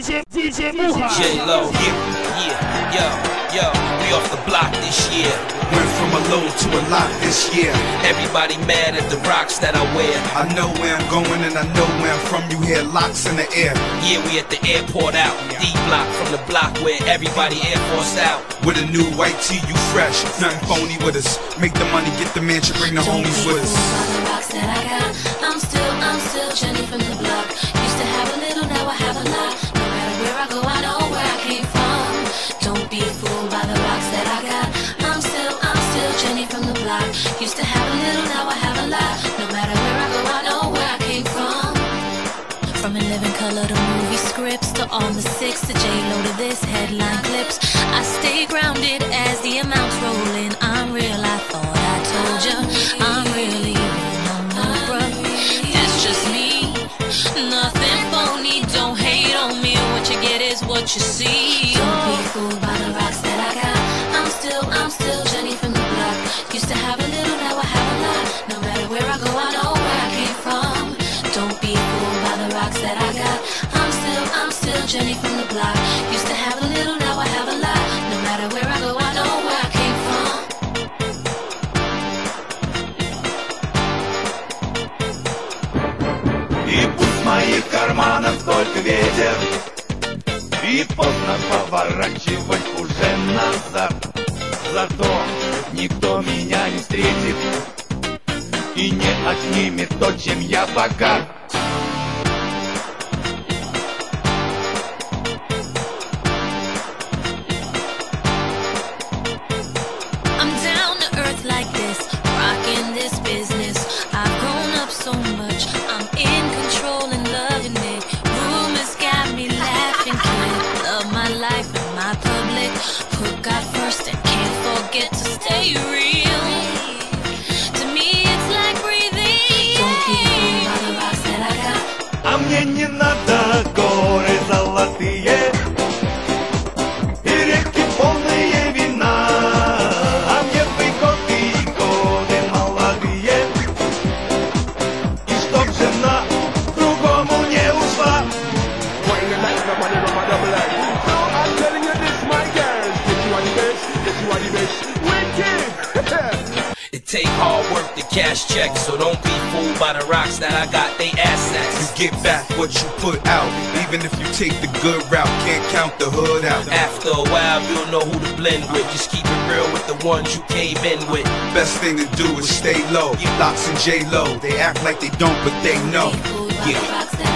DJ Muha. J-Lo, yo, we off the block this year. Went from a low to a lot this year. Everybody mad at the rocks that I wear. I know where I'm going and I know where I'm from. You hear locks in the air. Yeah, we at the airport out. D-block from the block where everybody Air Force out. With a new white tee, you fresh. Nothing phony with us. Make the money, get the mansion, bring the homies with us. The rocks that I got, I'm still Jenny from the block. Used to have a little, now I have a lot. No matter where I go, I know where I came from. Don't be fooled by the rocks that I got. I'm still Jenny from the block. Used to have a little, now I have a lot. No matter where I go, I know where I came from. From 11 color to movie scripts, to On the 6, to J-Lo, to this headline clips. I stay grounded as the amounts roll in. I'm real, I thought I told ya. I'm really no bruh. That's just me, nothing phony. Don't hate on me, what you get is what you see. Don't be fooled by the rocks that I got. I'm still Jenny from the block. Used to have a little, now I have a lot. No matter where I go, I know where I came from. Don't be fooled by the rocks that I got. I'm still Jenny from the block. Used to have a little, now I have a lot. No matter where I go, I know where I came from. И пусть в моих карманах только ветер, и поздно поворачивать уже назад. Зато никто меня не встретит и не отнимет то, чем я богат. I'm down to earth like this, rocking this business. I've grown up so much, I'm in control and loving it. Rumors got me laughing, kid. Love my life and my public. Put God first and can't forget to stay real. To me it's like breathing. Don't be fooled by the rocks that I got. А мне не надо горы золотые и реки полные вина. А мне бы годы и годы молодые, и чтоб жена другому не ушла. I'm telling you this, my girls. Yes, you are the best. Yes, you are the best. Wicked. It take hard work to cash checks, so don't be fooled by the rocks that I got, they You assets. get back what you put out. Even if you take the good route, can't count the hood out. After a while, you'll know who to blend with. Just keep it real with the ones you came in with. Best thing to do is stay low. Locks and J-Lo, they act like they don't, but they know. Don't be fooled by the rocks that